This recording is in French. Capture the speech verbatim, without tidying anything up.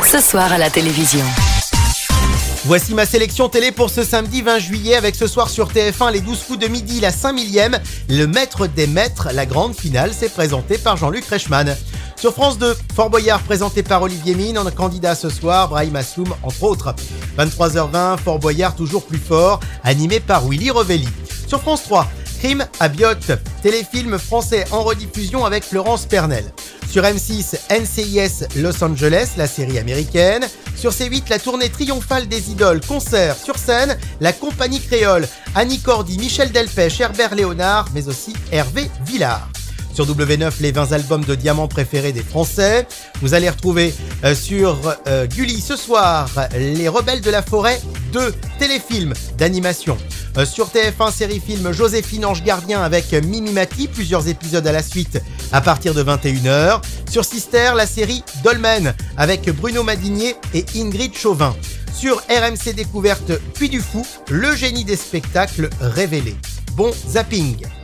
ce soir à la télévision. Voici ma sélection télé pour ce samedi vingt juillet avec ce soir sur T F un les douze coups de midi, la cinq millième, le maître des maîtres, la grande finale, c'est présenté par Jean-Luc Reichmann. Sur France deux, Fort Boyard présenté par Olivier Mine, en candidat ce soir, Brahim Assoum entre autres. vingt-trois heures vingt, Fort Boyard toujours plus fort, animé par Willy Revelli. Sur France trois, Crime à Biot, téléfilm français en rediffusion avec Florence Pernel. Sur M six, N C I S Los Angeles, la série américaine. Sur C huit, la tournée triomphale des idoles, concert sur scène, la compagnie créole, Annie Cordy, Michel Delpech, Herbert Léonard, mais aussi Hervé Villard. Sur W neuf, les vingt albums de diamants préférés des Français. Vous allez retrouver euh, sur euh, Gulli ce soir, Les Rebelles de la Forêt, deux téléfilms d'animation. Euh, sur T F un, série-film Joséphine Ange Gardien avec Mimi Mati, plusieurs épisodes à la suite à partir de vingt et une heures. Sur Sister, la série Dolmen avec Bruno Madinier et Ingrid Chauvin. Sur R M C Découverte Puy du Fou, le génie des spectacles révélé. Bon zapping!